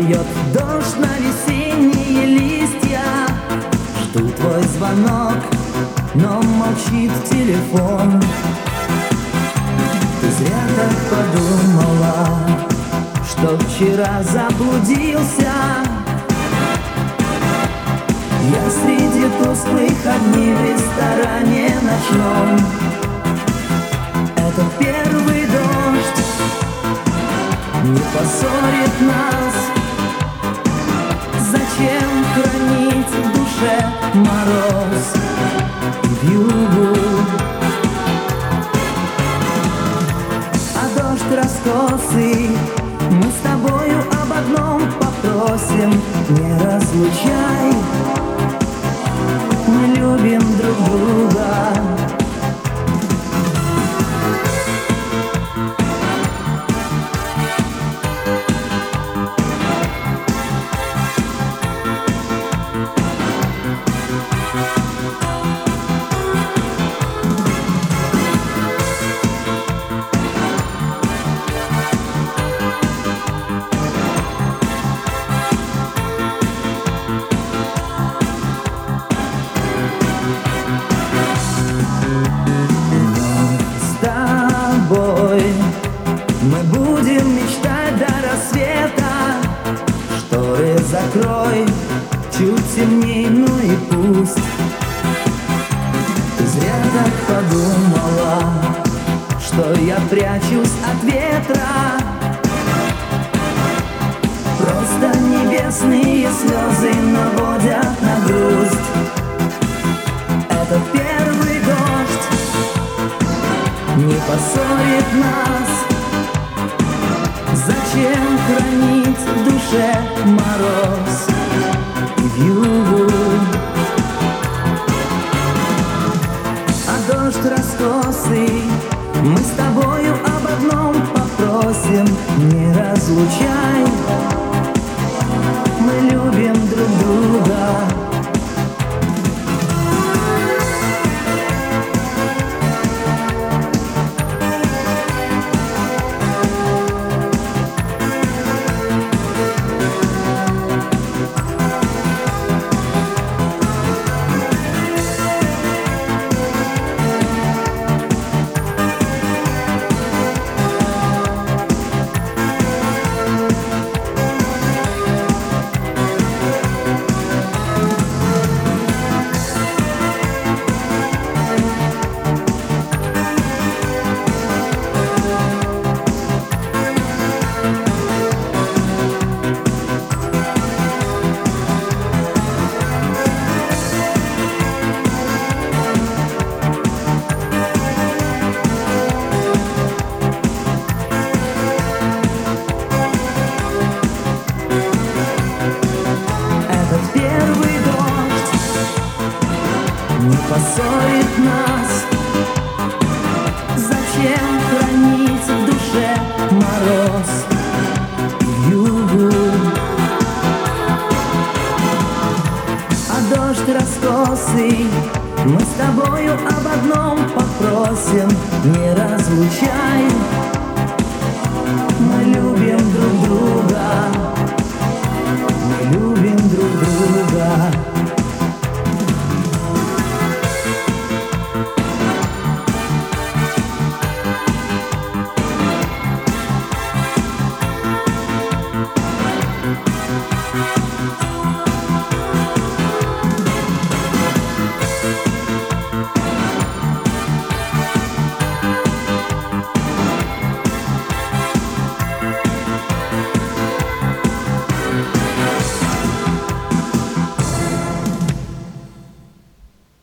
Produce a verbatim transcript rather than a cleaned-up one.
Льет дождь на весенние листья. Жду твой звонок, но молчит телефон. Ты зря так подумала, что вчера заблудился. Я среди тусклых огней в ресторане ночном. Это первый дождь не поссорит нас. Зачем хранить в душе мороз и вьюгу? А дождь раскосый, мы с тобою об одном попросим: не разлучай, мы любим друг друга. Мы будем мечтать до рассвета. Шторы закрой, чуть темней, ну и пусть. Ты зря так подумала, что я прячусь от ветра. Просто небесные слезы наводят на грусть. Это первый дождь не поссорит нас. Зачем хранить в душе мороз и вьюгу? А дождь раскосый, мы с тобою об одном попросим: не разлучай, мы любим друг друга. Не поссорит нас. Зачем хранить в душе мороз и вьюгу? А дождь раскосый, мы с тобою об одном попросим: не разлучай,